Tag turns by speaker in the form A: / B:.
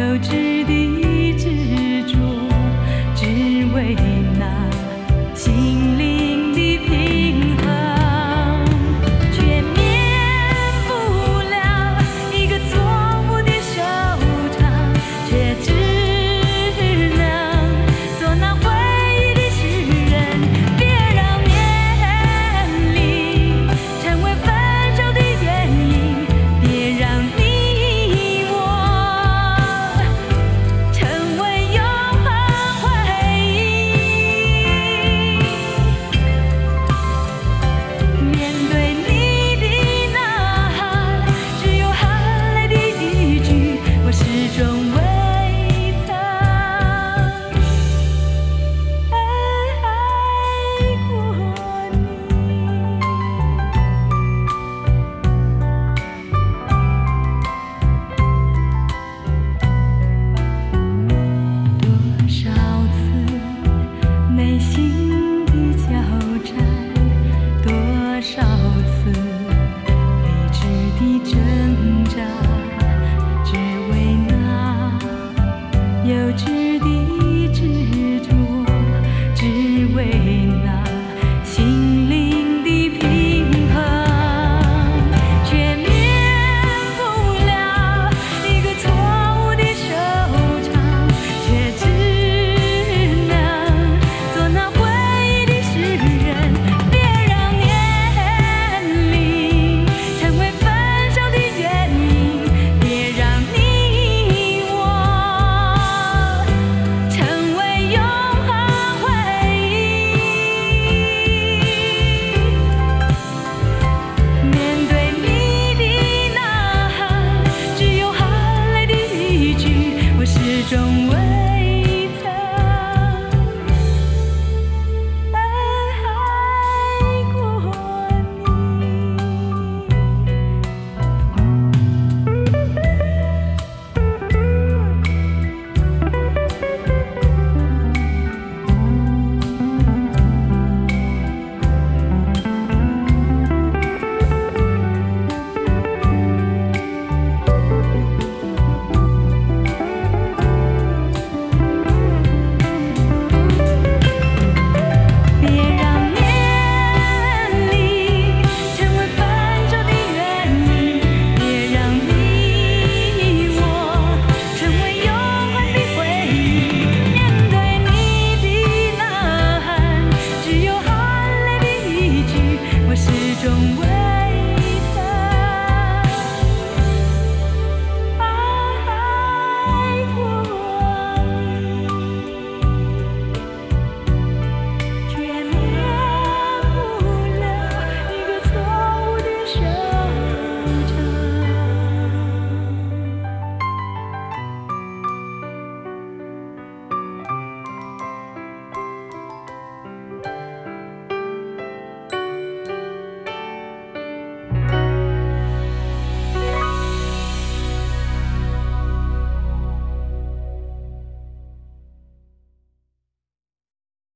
A: 幼稚的执着，只为那心灵的平衡，却免不了一个错误的收场，却只能做那回忆的诗人。别让年龄成为分手的原因，别让你我成为永恒回忆。面对你的呐喊，只有含泪的一句，我始终未曾爱过你。多少次内心的交战，多少次理智的挣扎，只为那幼稚的执着，只为那心灵的平衡，却免不了一个错误的收场，却只能做那回忆的诗人。别让年龄成为分手的原因，别让你我成为永恒回忆。面对你的呐喊，只有含泪的一句，我始终